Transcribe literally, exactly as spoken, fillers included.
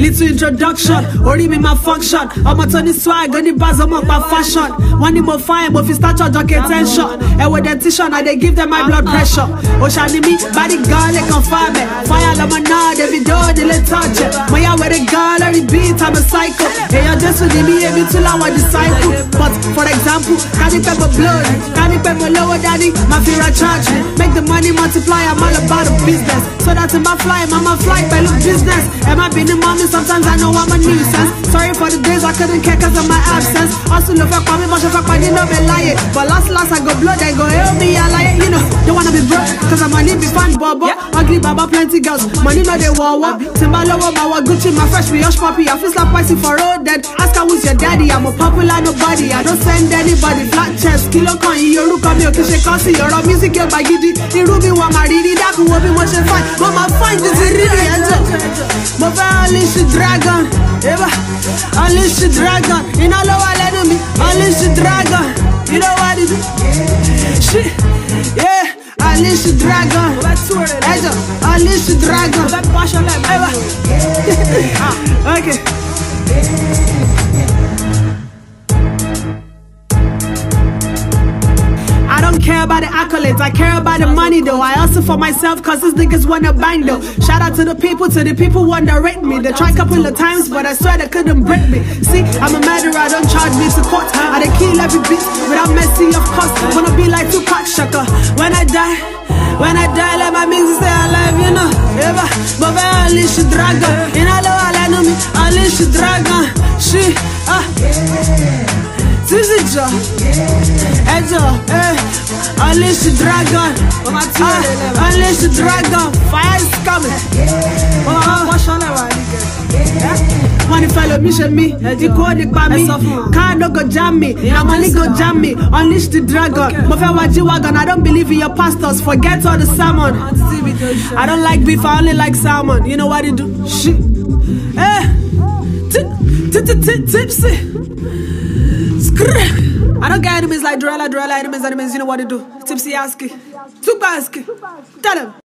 Little introduction, only me my function. I'm a Tony swag, only buzz I'm up my fashion. One in more fire, but if you start your jockey attention. And with dentition, I they give them my blood pressure. Oshani me, body girl, they confirm it. Fire them on now, they be doing the little touch it. My yeah, with a girl, every beat, I'm a psycho. Hey, you're just with me, every two long disciple. But for example, can you pepper blood? Can you pepper lower daddy? My fear I charge me. Make the money multiply, I'm all about the business. So that's in my fly, mama fly, by look business. Am I being the mommy? Sometimes I know I'm a nuisance. Sorry for the days I couldn't care cause of my absence. Also look for me, much of a party, no be lying. But last last I go blood, I go help me, I lie. You know, they wanna be broke, cause I'm money be fun, bobo. Ugly baba, plenty girls, money no they wawa. Timba lower, my Gucci, my fresh, me hush puppy. I feel like spicy for road dead. Ask her who's your daddy, I'm a popular nobody. I don't send anybody, flat chest, kilo coin, you look at me, okay, she can't see your music, you're by giddy. You ruby, one my ready, that could be much fun. But my find is really enjoy. My unleash the dragon, ever unleash the dragon. You know what I let me unleash the dragon. You know what it is? Shit, yeah, unleash the dragon. Ever unleash the dragon. Ever. Okay. I don't care about the accolades, I care about the money though. I hustle for myself cause these niggas wanna bang though. Shout out to the people, to the people who underrate me. They tried a couple of times but I swear they couldn't break me. See, I'm a murderer, don't charge me to court. I they kill every bitch without mercy of course. Wanna be like Tupac Shakur. When I die, when I die let my music stay alive, you know. Ever, but I unleash the dragon. You know I let me unleash the dragon. She, ah this is Joe, Ejo, eh, unleash the dragon, ah, unleash the dragon, fire is coming. Money follow me, show me, you go the by me, car no go jam me, now money go jam me, unleash the dragon. Mofe waji wagon, I don't believe in your pastors, forget all the salmon. I don't like beef, I only like salmon. You know what you do? Shit, eh, tipsy. I don't get enemies like Dorella, Dorella enemies, enemies, you know what to do. Tipsy Aski, Tupaski, tell them.